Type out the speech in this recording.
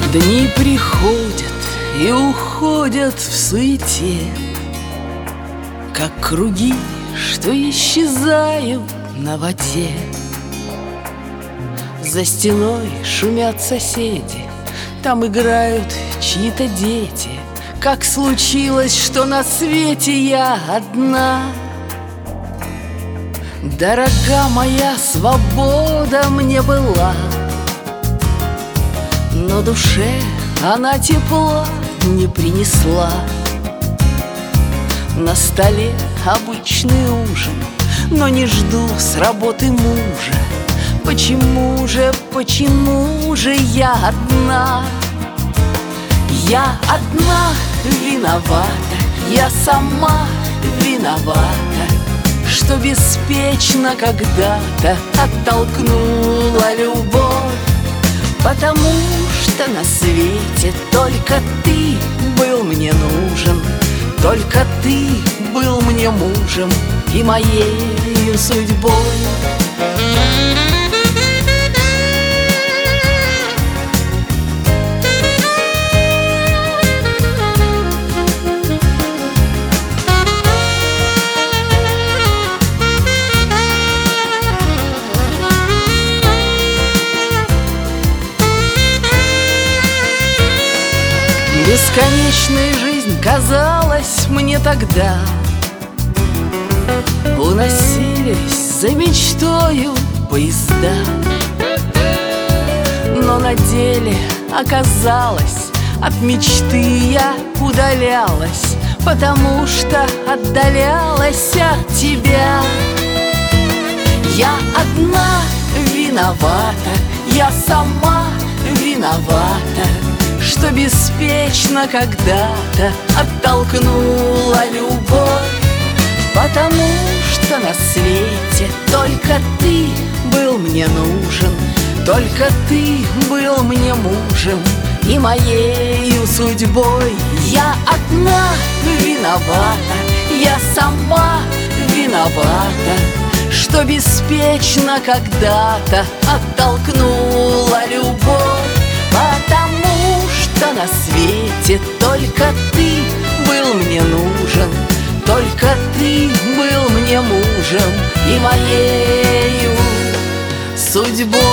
Дни приходят и уходят в суете, как круги, что исчезают на воде. За стеной шумят соседи, там играют чьи-то дети. Как случилось, что на свете я одна? Дорога моя свобода мне была, но душе она тепла не принесла. На столе обычный ужин, но не жду с работы мужа. Почему же я одна? Я одна виновата, я сама виновата, что беспечно когда-то оттолкнула любовь. Потому что на свете только ты был мне нужен, только ты был мне мужем и моею судьбой. Бесконечная жизнь казалась мне тогда, уносились за мечтою поезда. Но на деле оказалось, от мечты я удалялась, потому что отдалялась от тебя. Я одна виновата, я сама виновата, что беспечно когда-то оттолкнула любовь. Потому что на свете только ты был мне нужен, только ты был мне мужем и моею судьбой. Я одна виновата, я сама виновата, что беспечно когда-то оттолкнула любовь. Потому что на свете только ты был мне нужен, только ты был мне мужем и моею судьбой.